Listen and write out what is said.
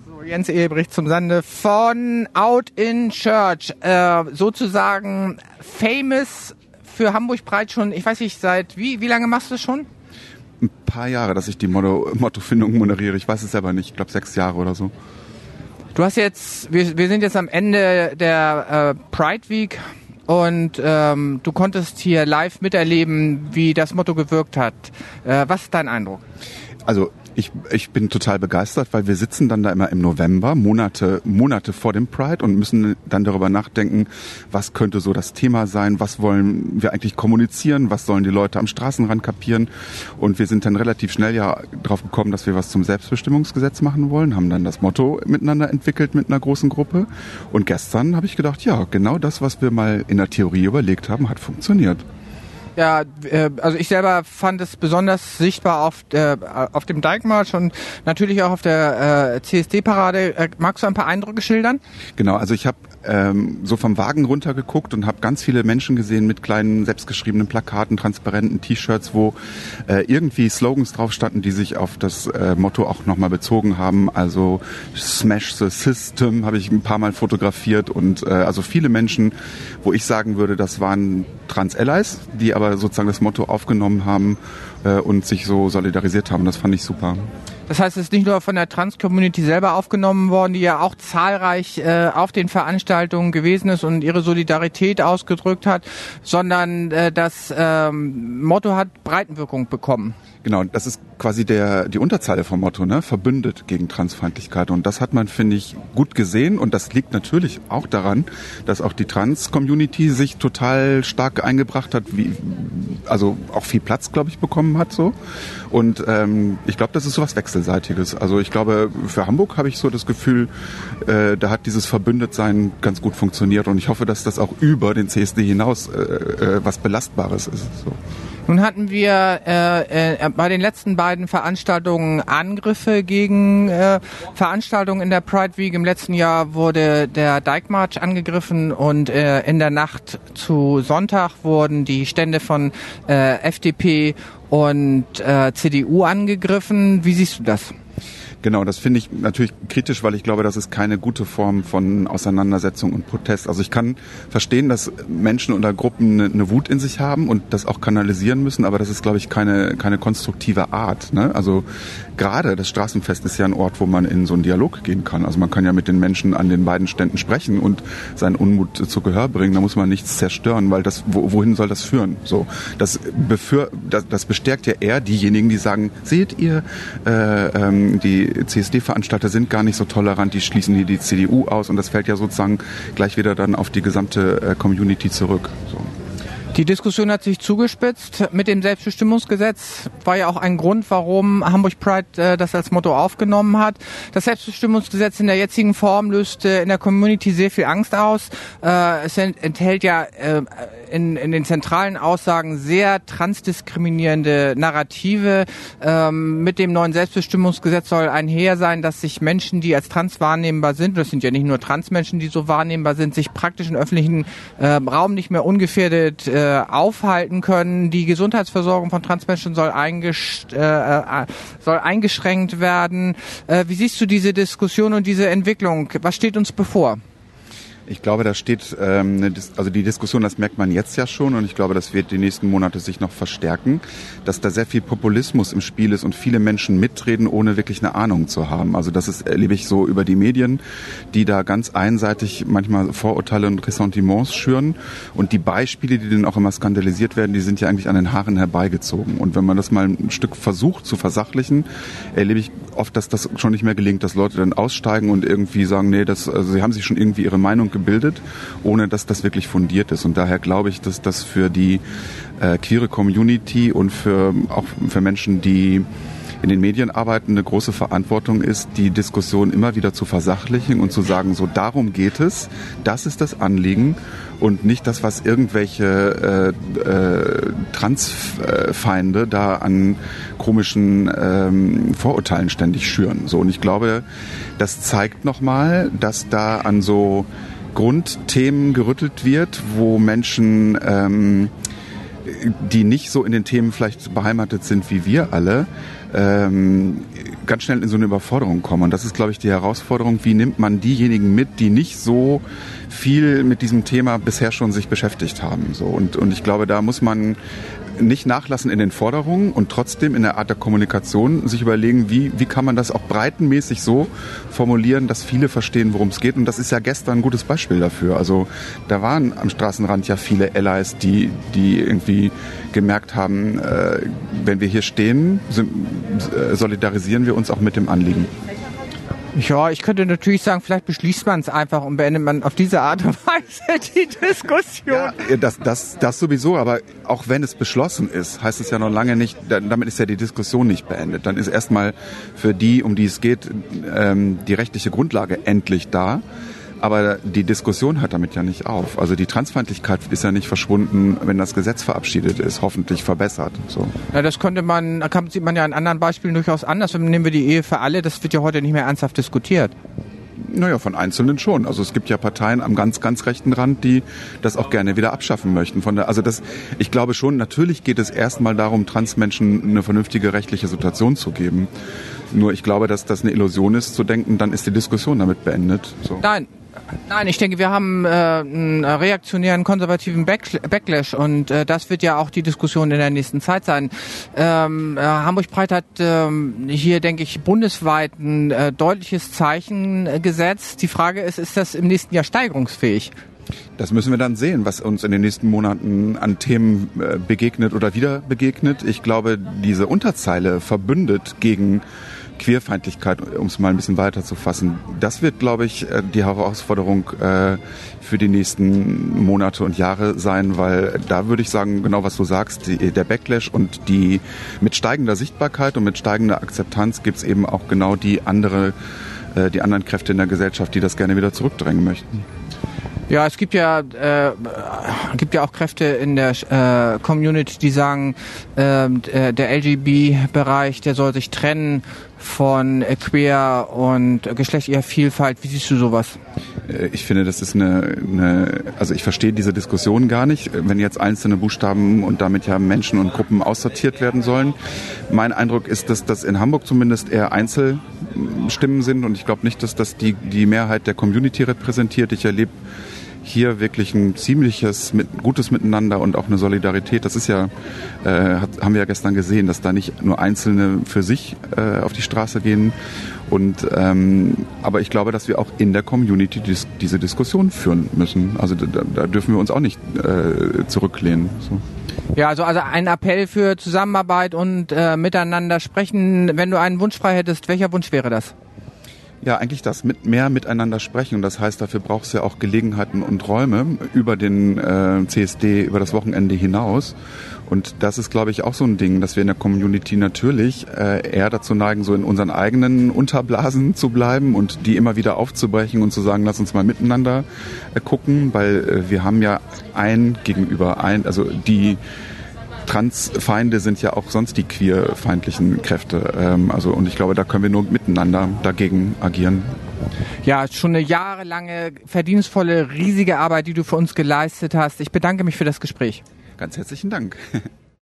Jens Ehlebrich zum Sande von Out in Church, sozusagen famous für Hamburg Pride schon, ich weiß nicht, seit wie lange machst du das schon? Ein paar Jahre, dass ich die Mottofindung moderiere, ich weiß es selber nicht, ich glaube 6 Jahre oder so. Du hast jetzt, wir sind jetzt am Ende der Pride Week und du konntest hier live miterleben, wie das Motto gewirkt hat. Was ist dein Eindruck? Also ich bin total begeistert, weil wir sitzen dann da immer im November, Monate vor dem Pride und müssen dann darüber nachdenken, was könnte so das Thema sein, was wollen wir eigentlich kommunizieren, was sollen die Leute am Straßenrand kapieren. Und wir sind dann relativ schnell ja drauf gekommen, dass wir was zum Selbstbestimmungsgesetz machen wollen, haben dann das Motto miteinander entwickelt mit einer großen Gruppe. Und gestern habe ich gedacht, ja, genau das, was wir mal in der Theorie überlegt haben, hat funktioniert. Ja, also ich selber fand es besonders sichtbar auf dem Dijkmarsch und natürlich auch auf der CSD-Parade. Magst du ein paar Eindrücke schildern? Genau, also ich habe so vom Wagen runtergeguckt und habe ganz viele Menschen gesehen mit kleinen selbstgeschriebenen Plakaten, transparenten T-Shirts, wo irgendwie Slogans drauf standen, die sich auf das Motto auch nochmal bezogen haben. Also Smash the System habe ich ein paar Mal fotografiert und also viele Menschen, wo ich sagen würde, das waren Trans-Allies, die aber sozusagen das Motto aufgenommen haben und sich so solidarisiert haben. Das fand ich super. Das heißt, es ist nicht nur von der Trans-Community selber aufgenommen worden, die ja auch zahlreich auf den Veranstaltungen gewesen ist und ihre Solidarität ausgedrückt hat, sondern das Motto hat Breitenwirkung bekommen. Genau, das ist quasi die Unterzeile vom Motto, ne? Verbündet gegen Transfeindlichkeit. Und das hat man, finde ich, gut gesehen. Und das liegt natürlich auch daran, dass auch die Trans-Community sich total stark eingebracht hat, also auch viel Platz, glaube ich, bekommen hat so. Und ich glaube, das ist so was Wechselseitiges. Also ich glaube, für Hamburg habe ich so das Gefühl, da hat dieses Verbündetsein ganz gut funktioniert. Und ich hoffe, dass das auch über den CSD hinaus was Belastbares ist. So. Nun hatten wir bei den letzten beiden Veranstaltungen Angriffe gegen Veranstaltungen in der Pride Week. Im letzten Jahr wurde der Dijkmarsch angegriffen und in der Nacht zu Sonntag wurden die Stände von FDP und CDU angegriffen. Wie siehst du das? Genau, das finde ich natürlich kritisch, weil ich glaube, das ist keine gute Form von Auseinandersetzung und Protest. Also ich kann verstehen, dass Menschen oder Gruppen eine Wut in sich haben und das auch kanalisieren müssen, aber das ist, glaube ich, keine konstruktive Art, ne? Also gerade das Straßenfest ist ja ein Ort, wo man in so einen Dialog gehen kann. Also man kann ja mit den Menschen an den beiden Ständen sprechen und seinen Unmut zu Gehör bringen. Da muss man nichts zerstören, weil das wohin soll das führen? So, das bestärkt ja eher diejenigen, die sagen, seht ihr, die CSD-Veranstalter sind gar nicht so tolerant, die schließen hier die CDU aus und das fällt ja sozusagen gleich wieder dann auf die gesamte Community zurück. So. Die Diskussion hat sich zugespitzt mit dem Selbstbestimmungsgesetz. War ja auch ein Grund, warum Hamburg Pride das als Motto aufgenommen hat. Das Selbstbestimmungsgesetz in der jetzigen Form löst in der Community sehr viel Angst aus. Es enthält ja in den zentralen Aussagen sehr transdiskriminierende Narrative. Mit dem neuen Selbstbestimmungsgesetz soll einher sein, dass sich Menschen, die als trans wahrnehmbar sind, das sind ja nicht nur Transmenschen, die so wahrnehmbar sind, sich praktisch im öffentlichen Raum nicht mehr ungefährdet aufhalten können. Die Gesundheitsversorgung von Transmenschen soll eingeschränkt werden. Wie siehst du diese Diskussion und diese Entwicklung? Was steht uns bevor? Ich glaube, da steht, also die Diskussion, das merkt man jetzt ja schon und ich glaube, das wird die nächsten Monate sich noch verstärken, dass da sehr viel Populismus im Spiel ist und viele Menschen mitreden, ohne wirklich eine Ahnung zu haben. Also das erlebe ich so über die Medien, die da ganz einseitig manchmal Vorurteile und Ressentiments schüren und die Beispiele, die dann auch immer skandalisiert werden, die sind ja eigentlich an den Haaren herbeigezogen. Und wenn man das mal ein Stück versucht zu versachlichen, erlebe ich oft, dass das schon nicht mehr gelingt, dass Leute dann aussteigen und irgendwie sagen, nee, also sie haben sich schon irgendwie ihre Meinung gebildet, ohne dass das wirklich fundiert ist. Und daher glaube ich, dass das für die queere Community und auch für Menschen, die in den Medien arbeiten, eine große Verantwortung ist, die Diskussion immer wieder zu versachlichen und zu sagen, so darum geht es, das ist das Anliegen und nicht das, was irgendwelche Transfeinde da an komischen Vorurteilen ständig schüren. So, und ich glaube, das zeigt nochmal, dass da an so Grundthemen gerüttelt wird, wo Menschen die nicht so in den Themen vielleicht beheimatet sind wie wir alle, ganz schnell in so eine Überforderung kommen. Und das ist, glaube ich, die Herausforderung, wie nimmt man diejenigen mit, die nicht so viel mit diesem Thema bisher schon sich beschäftigt haben. So. Und ich glaube, da muss man nicht nachlassen in den Forderungen und trotzdem in der Art der Kommunikation sich überlegen, wie kann man das auch breitenmäßig so formulieren, dass viele verstehen, worum es geht. Und das ist ja gestern ein gutes Beispiel dafür. Also da waren am Straßenrand ja viele Allies, die irgendwie gemerkt haben, wenn wir hier stehen, solidarisieren wir uns auch mit dem Anliegen. Ja, ich könnte natürlich sagen, vielleicht beschließt man es einfach und beendet man auf diese Art und Weise die Diskussion. Ja, das sowieso, aber auch wenn es beschlossen ist, heißt es ja noch lange nicht, damit ist ja die Diskussion nicht beendet. Dann ist erstmal für die, um die es geht, die rechtliche Grundlage endlich da. Aber die Diskussion hört damit ja nicht auf. Also die Transfeindlichkeit ist ja nicht verschwunden, wenn das Gesetz verabschiedet ist, hoffentlich verbessert. So. Ja, das sieht man ja in anderen Beispielen durchaus anders. Nehmen wir die Ehe für alle, das wird ja heute nicht mehr ernsthaft diskutiert. Naja, von Einzelnen schon. Also es gibt ja Parteien am ganz, ganz rechten Rand, die das auch gerne wieder abschaffen möchten. Ich glaube schon, natürlich geht es erstmal darum, Transmenschen eine vernünftige rechtliche Situation zu geben. Nur ich glaube, dass das eine Illusion ist, zu denken, dann ist die Diskussion damit beendet. So. Nein, ich denke, wir haben einen reaktionären, konservativen Backlash und das wird ja auch die Diskussion in der nächsten Zeit sein. Hamburg-Breit hat hier, denke ich, bundesweit ein deutliches Zeichen gesetzt. Die Frage ist das im nächsten Jahr steigerungsfähig? Das müssen wir dann sehen, was uns in den nächsten Monaten an Themen begegnet oder wieder begegnet. Ich glaube, diese Unterzeile verbündet gegen Queerfeindlichkeit, um es mal ein bisschen weiter zu fassen, das wird, glaube ich, die Herausforderung für die nächsten Monate und Jahre sein, weil da würde ich sagen, genau was du sagst, der Backlash und die mit steigender Sichtbarkeit und mit steigender Akzeptanz gibt es eben auch genau die anderen Kräfte in der Gesellschaft, die das gerne wieder zurückdrängen möchten. Ja, es gibt ja auch Kräfte in der Community, die sagen, der LGBT-Bereich, der soll sich trennen von Queer und geschlechtlicher Vielfalt. Wie siehst du sowas? Ich finde, das ist also ich verstehe diese Diskussion gar nicht, wenn jetzt einzelne Buchstaben und damit ja Menschen und Gruppen aussortiert werden sollen. Mein Eindruck ist, dass das in Hamburg zumindest eher Einzelstimmen sind und ich glaube nicht, dass das die Mehrheit der Community repräsentiert. Ich erlebe hier wirklich ein ziemliches, gutes Miteinander und auch eine Solidarität. Das ist ja, haben wir ja gestern gesehen, dass da nicht nur Einzelne für sich auf die Straße gehen. Aber ich glaube, dass wir auch in der Community diese Diskussion führen müssen. Also da dürfen wir uns auch nicht zurücklehnen. So. Ja, also ein Appell für Zusammenarbeit und miteinander sprechen. Wenn du einen Wunsch frei hättest, welcher Wunsch wäre das? Ja, eigentlich das mehr miteinander sprechen. Und das heißt, dafür braucht es ja auch Gelegenheiten und Räume über den CSD, über das Wochenende hinaus. Und das ist, glaube ich, auch so ein Ding, dass wir in der Community natürlich eher dazu neigen, so in unseren eigenen Unterblasen zu bleiben und die immer wieder aufzubrechen und zu sagen, lass uns mal miteinander gucken, weil wir haben ja also die Transfeinde sind ja auch sonst die queerfeindlichen Kräfte. Und ich glaube, da können wir nur miteinander dagegen agieren. Ja, schon eine jahrelange, verdienstvolle, riesige Arbeit, die du für uns geleistet hast. Ich bedanke mich für das Gespräch. Ganz herzlichen Dank.